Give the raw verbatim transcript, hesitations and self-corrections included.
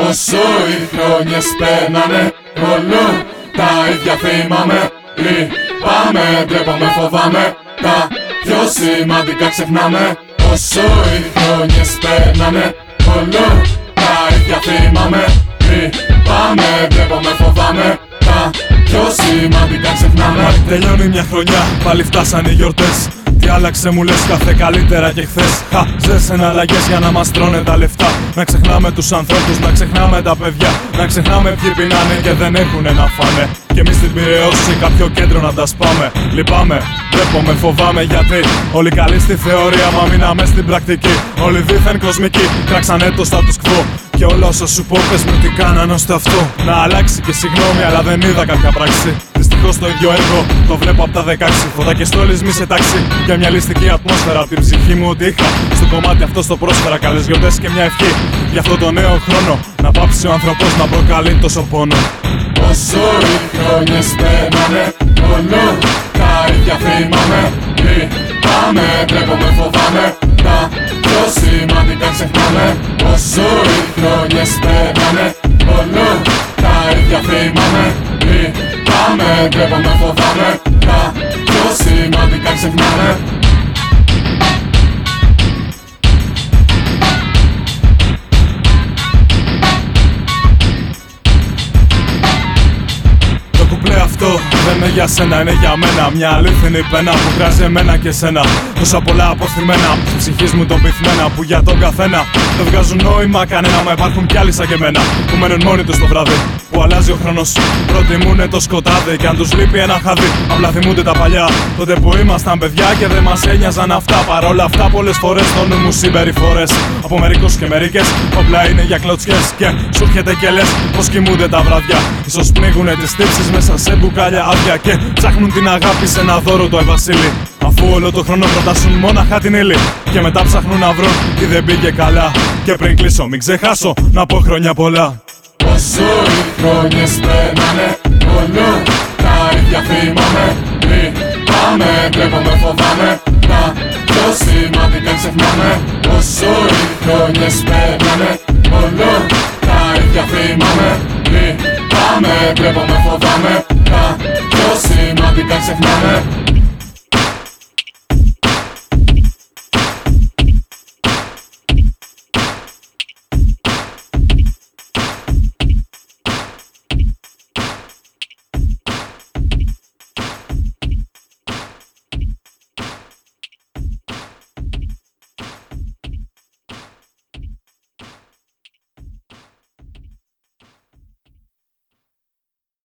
Όσο οι χρόνιες περνάνε, όλο τα ίδια θυμάμαι. Λυπάμαι, ντρέπομαι, φοβάμαι, τα πιο σημαντικά ξεχνάμε. Όσο οι χρόνιες περνάνε, όλο τα ίδια θυμάμαι. Λυπάμαι, ντρέπομαι, φοβάμαι, τα πιο σημαντικά ξεχνάμε. Πάλι τελειώνει μια χρονιά, πάλι φτάσανε οι γιορτές. Τι άλλαξε μου λες κάθε καλύτερα και χθες. Χα, ζέσαι αλλαγές για να μας τρώνε τα λεφτά. Να ξεχνάμε τους ανθρώπους, να ξεχνάμε τα παιδιά. Να ξεχνάμε ποιοι πεινάνε και δεν έχουνε να φάνε. Και εμείς στην Πειραιώ σε κάποιο κέντρο να τα σπάμε. Λυπάμαι, ντρέπομαι, φοβάμαι γιατί όλοι καλοί στη θεωρία, μα μείναμε στην πρακτική. Όλοι δίθεν κοσμικοί, κράξανε το status quo. Και όλα όσα σου πω πες μου τι κάνανε ώστε αυτό να αλλάξει. Και συγγνώμη αλλά δεν είδα κάποια πράξη. Δυστυχώς το ίδιο έργο το βλέπω από τα δεκαέξι. Φώτα και στόλες μη σε τάξη. Για μια ληστική ατμόσφαιρα την ψυχή μου ότι είχα. Στο κομμάτι αυτό στο πρόσφερα καλές γιορτές και μια ευχή. Για αυτό το νέο χρόνο να πάψει ο άνθρωπος να προκαλεί τόσο πόνο. Όσο οι χρόνιες περνάνε, όλο τα ίδια θυμάμαι. Λυπάμαι, ντρέπομαι, φοβάμαι, τα πιο σημαντικά ξεχνάμε. Όσο οι χρόνιες περνάνε, όλο τα ίδια θυμάμαι. Λυπάμαι, ντρέπομαι, φοβάμαι, τα πιο σημαντικά ξεχνάμε. Αυτό δεν είναι για σένα, είναι για μένα. Μια αλήθινη πένα που κράζει εμένα και σένα. Τόσα πολλά αποθυμένα της ψυχής μου τον πυθμένα. Που για τον καθένα δεν βγάζουν νόημα κανένα. Μα υπάρχουν κι άλλοι σαν και εμένα που μένουν μόνοι τους το βράδυ. Που αλλάζει ο χρόνος, προτιμούνε το σκοτάδι. Κι αν τους λείπει ένα χάδι, απλά θυμούνται τα παλιά. Τότε που ήμασταν παιδιά και δεν μας ένοιαζαν αυτά. Παρόλα αυτά πολλές φορές στο νου μου συμπεριφορές από μερικούς και μερικές όπλα είναι για κλωτσιές. Και σου έρχεται και λες πως κοιμούνται τα βράδια. Ίσως πνίγουνε τις τύψεις μέσα σε μπουκάλια άδεια. Και ψάχνουν την αγάπη σε ένα δώρο το Ευασίλη. Αφού όλο το χρόνο προτάσουν μόναχα την ύλη. Και μετά ψάχνουν να βρουν τι δεν πήγε καλά. Και πριν κλείσω μην ξεχάσω να πω χρόνια πολλά. Όσο οι χρόνιες περνάνε, όλο τα ίδια θυμάμαι. Λυπάμαι, ντρέπομαι, φοβάμαι, τα πιο σημαντικά ξεχνάμε. Όσο οι χρόνιες περνάνε, όλο τα ίδια θυμάμαι. Λυπάμαι, ντρέπομαι, φοβάμαι, τα πιο σημαντικά ξεχνάμε.